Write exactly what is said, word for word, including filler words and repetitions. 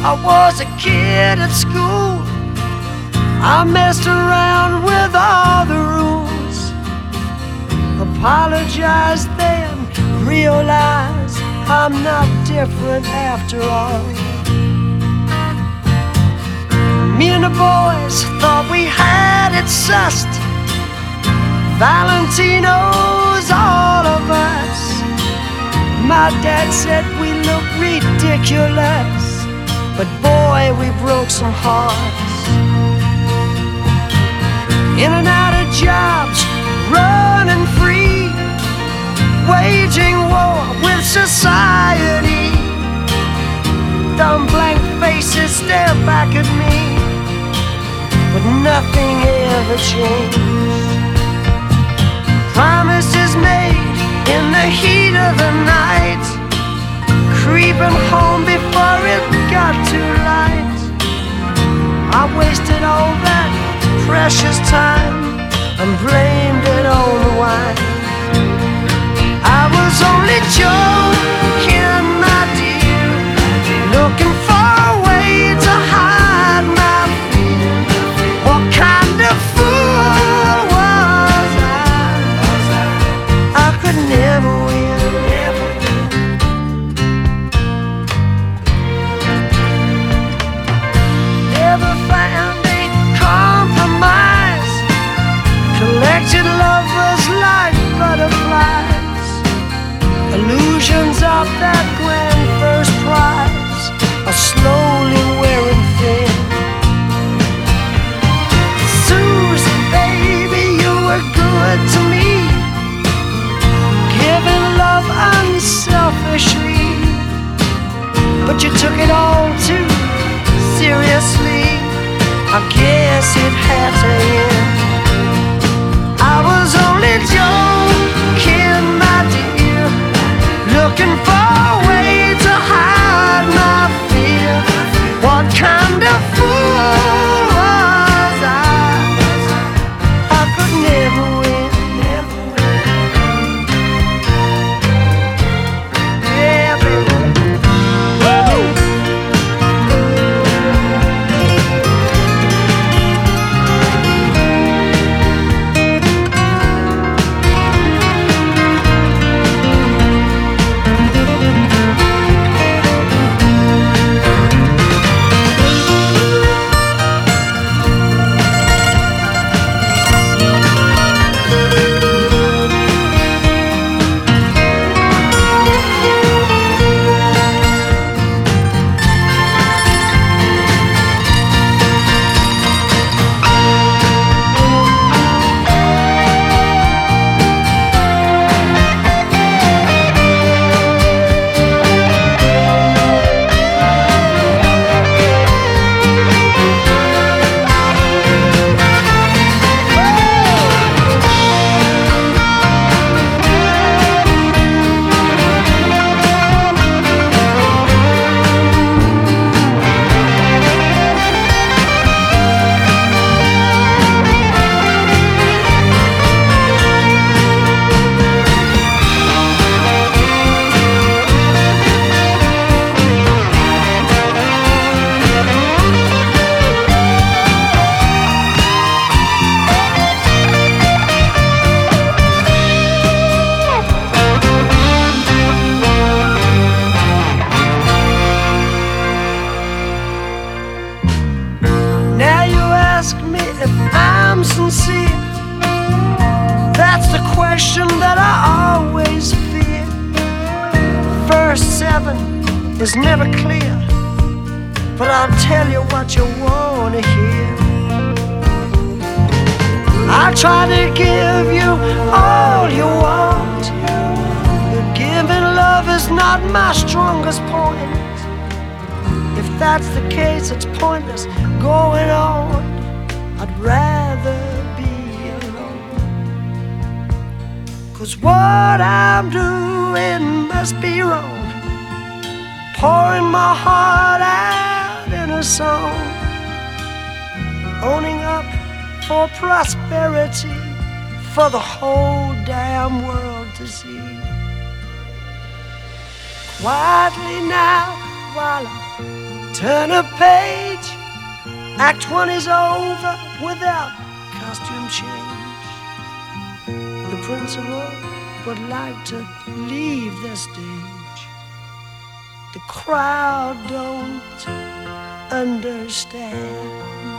I was a kid at school. I messed around with all the rules. Apologize then, realize I'm not different after all. Me and the boys thought we had it sussed. Valentino's all of us. My dad said we look ridiculous, but boy, we broke some hearts. In and out of jobs, running free, waging war with society. Dumb blank faces stare back at me, but nothing ever changed. Promises made in the heat of the night, creeping home before it got too light. I wasted all that precious time and blamed it on the wine. I was only joking, my dear, looking for a way to hide my fear. What kind of fool was I? I could never win. Never found a compromise. Collected lovers like butterflies. Illusions of that grand first prize are slowly wearing thin. Susan, baby, you were good to me, giving love unselfishly, but you took it all too seriously. I guess it had to end. I was only joking, my dear, looking for a way to hide my fear. What kind of fool was I? I could never win, never win. Yeah, baby. Woo! Sincere? That's the question that I always fear. Verse seven is never clear, but I'll tell you what you wanna hear. I try to give you all you want, but giving love is not my strongest point. If that's the case, it's pointless going on. I'd rather be alone, 'cause what I'm doing must be wrong. Pouring my heart out in a song, owning up for prosperity for the whole damn world to see. Quietly now, while I'm Turn a page, act one is over without costume change. The principal would like to leave the stage. The crowd don't understand.